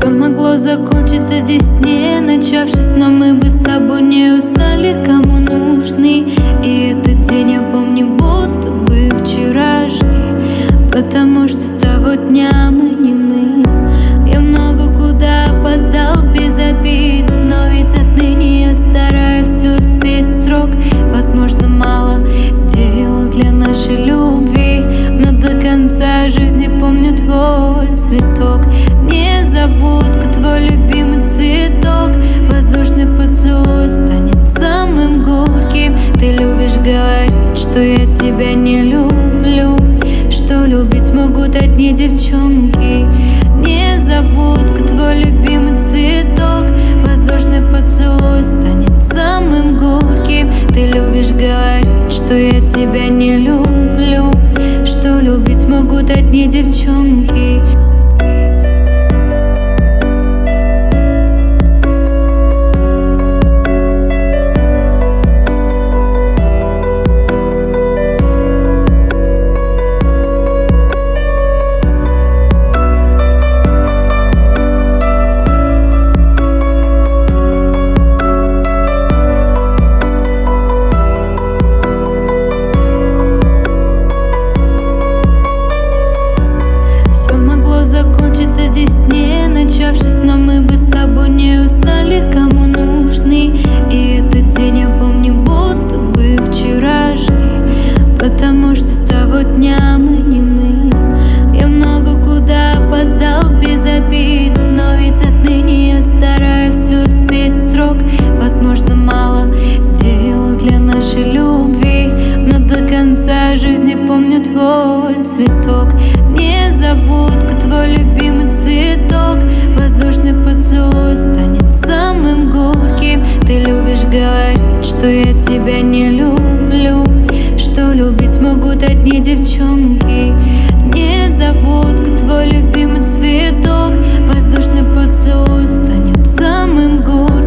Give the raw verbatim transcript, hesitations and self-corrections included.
Все могло закончиться здесь, не начавшись, но мы бы с тобой не узнали, кому нужны. И этот день я помню, будто бы вчерашний, потому что с того дня мы не мы. Я много куда опоздал без обид, но ведь отныне я стараюсь все успеть в срок. Возможно, мало делал для нашей любви, но до конца жизни помню твой цветок. Незабудка, твой любимый цветок. Воздушный поцелуй станет самым горьким. Ты любишь говорить, что я тебя не люблю, что любить могут одни девчонки. Незабудка, твой любимый цветок. Воздушный поцелуй станет самым горьким. Ты любишь говорить, что я тебя не люблю, что любить могут одни девчонки. Закончится здесь, не начавшись, но мы бы с тобой не узнали, кому нужны. И этот день я помню, будто бы вчерашний, потому что с того дня мы не мы. Я много куда опоздал без обид, но ведь отныне я стараюсь все успеть в срок. Возможно, мало делал для нашей любви, но до конца жизни помню твой цветок. Незабудка, твой любимый цветок. Воздушный поцелуй станет самым горьким. Ты любишь говорить, что я тебя не люблю, что любить могут одни девчонки. Незабудка, твой любимый цветок. Воздушный поцелуй станет самым горьким.